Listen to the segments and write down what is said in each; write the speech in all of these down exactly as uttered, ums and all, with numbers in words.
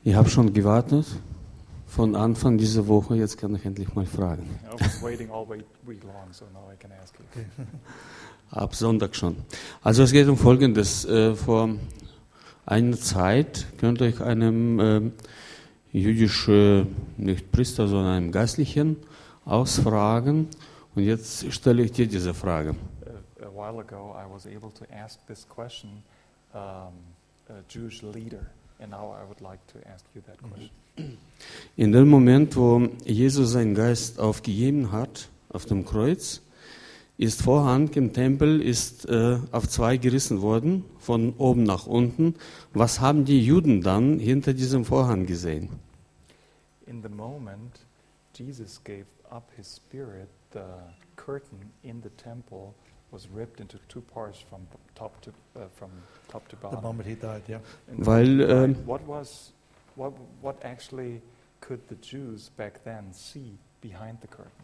Ich habe schon gewartet von Anfang dieser Woche, jetzt kann ich endlich mal fragen. I was waiting all week, week long, so now I can ask you. Ab Sonntag schon. Also es geht um Folgendes. Äh, vor einer Zeit könnt ihr euch einem äh, jüdischen, nicht Priester, sondern einem Geistlichen ausfragen. Und jetzt stelle ich dir diese Frage. A, a while ago, I was able to ask this question, um, a Jewish leader, and now I would like to ask you that question. In dem Moment, wo Jesus seinen Geist aufgegeben hat, auf dem Kreuz, ist Vorhang im Tempel ist äh, auf zwei gerissen worden, von oben nach unten. Was haben die Juden dann hinter diesem Vorhang gesehen? In the moment Jesus gave up his spirit, the curtain in the temple was ripped into two parts from top to uh, from top to The bottom. moment he died, yeah. And Weil äh, what was what what actually could the Jews back then see behind the curtain?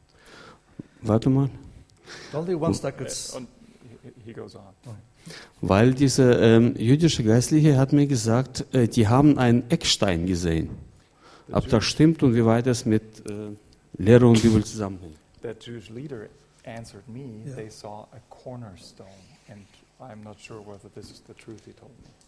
warte mal. The only ones that could. Uh, s- and he, he goes on. Weil dieser ähm, jüdische Geistliche hat mir gesagt, äh, die haben einen Eckstein gesehen. The Ob Jew- das stimmt und wie weit das mit äh, Lehre und Bibel zusammenhängt. that Jewish leader answered me, Yeah. they saw a cornerstone, and I'm not sure whether this is the truth he told me.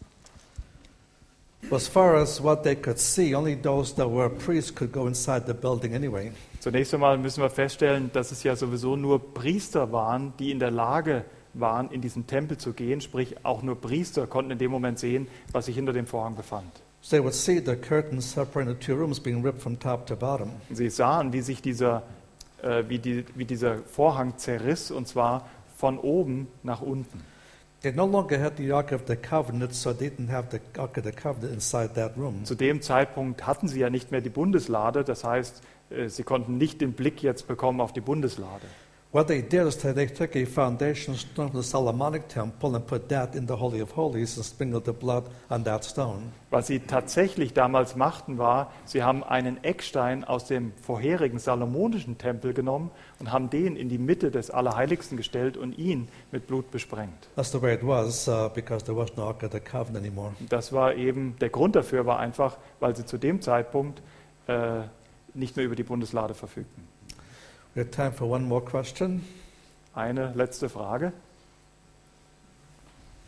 As far as what they could see, only those that were priests could go inside the building anyway. Zunächst einmal müssen wir feststellen, dass es ja sowieso nur Priester waren, die in der Lage waren, in diesen Tempel zu gehen. Sprich, auch nur Priester konnten in dem Moment sehen, was sich hinter dem Vorhang befand. So they would see the curtain separating the two rooms being ripped from top to bottom. Und sie sahen, wie sich dieser, äh, wie, die, wie dieser Vorhang zerriss, und zwar von oben nach unten. They no longer had the Ark of the Covenant, so they didn't have the Ark of the Covenant inside that room. Zu dem Zeitpunkt hatten sie ja nicht mehr die Bundeslade, das heißt, äh, sie konnten nicht den Blick jetzt bekommen auf die Bundeslade. What they did is that they took a foundation stone from the Solomonic temple and put that in the Holy of Holies and sprinkled the blood on that stone. Was sie tatsächlich damals machten, war, sie haben einen Eckstein aus dem vorherigen salomonischen Tempel genommen und haben den in die Mitte des Allerheiligsten gestellt und ihn mit Blut besprengt. That's the way it was uh, because there was no Ark of the Covenant anymore. Das war eben, der Grund dafür war einfach, weil sie zu dem Zeitpunkt äh, nicht mehr über die Bundeslade verfügten. We have time for one more question. Eine letzte Frage.